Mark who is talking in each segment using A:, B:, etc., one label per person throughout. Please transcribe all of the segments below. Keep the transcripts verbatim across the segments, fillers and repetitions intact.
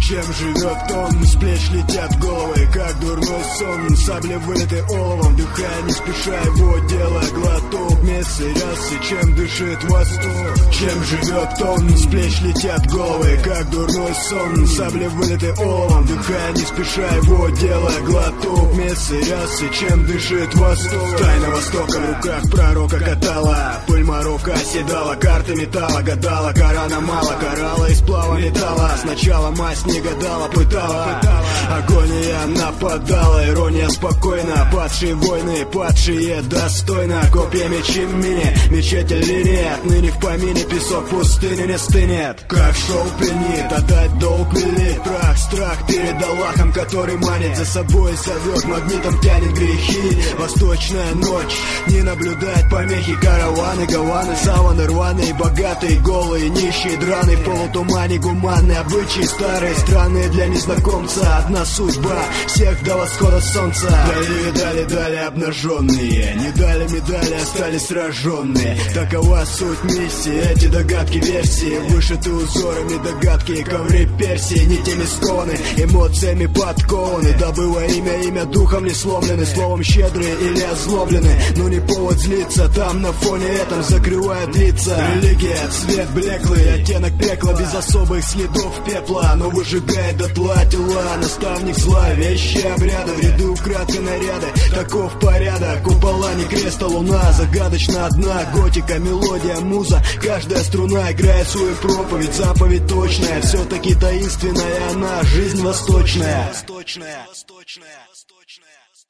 A: Чем живет он, с плеч летят головы, как дурной сон. Сабли вылиты оловом, дыхая не спеша его дело. Глоток мяса и рясы, чем дышит восток. Чем живет он, с плеч летят головы, как дурной сон. Сабли вылиты оловом, дыхая не спеша его дело. Глоток мяса и рясы, чем дышит восток. Тайна Востока в руках пророка катала. Пыль морока оседала, карты металла гадала. Корана мало, коралла из плава металла. Сначала мазь не гадала, пытала, агония нападала. Ирония спокойна, падшие войны, падшие достойно. Копья, мечи, мини, мечеть линии. Отныне в помине песок пустыни не стынет. Как шоу пленит, отдать долг велит. Прах, страх перед Аллахом, который манит за собой, зовет, магнитом тянет грехи. Восточная ночь, не наблюдает помехи. Караваны, гаваны, саваны, рваные, богатые, голые, нищие, драные. В полутумане гуманные обычаи, старые, странные для незнакомца. Одна судьба, всех до восхода солнца. Дали, видали, дали обнаженные, не дали медали, остались сраженные. Такова суть миссии, эти догадки, версии, вышиты узорами догадки, ковры Персии, не теми скованы, эмоциями подкованы. Дабы во имя, имя духом не сломлены, словом щедрые или озлоблены. Но не повод злиться, там на фоне этом закрывают лица. Религия, цвет блеклый, оттенок пекла, без особых следов пепла, но выжигает дотла тела. Наставник зла, вещи обряда, в ряду кратко наряды. Таков порядок, купола не крест, а луна. Загадочно одна готика, мелодия, муза. Каждая струна играет свою проповедь. Заповедь точная, все-таки таинственная она, жизнь восточная. Восточная, восточная, восточная.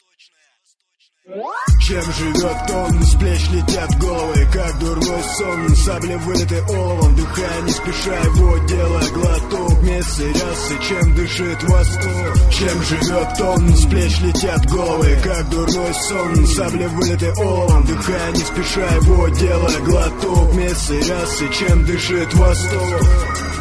A: Чем живет он, с плеч летят головы, как дурной сон. Сабли вылиты оловом, дыхая не спеша его дело. Глоток мяса и рясы, чем дышит восток. Чем живет он, с плеч летят головы, как дурной сон. Сабли вылиты оловом, дыхая не спеша его дело. Глоток мяса и рясы, чем дышит восток.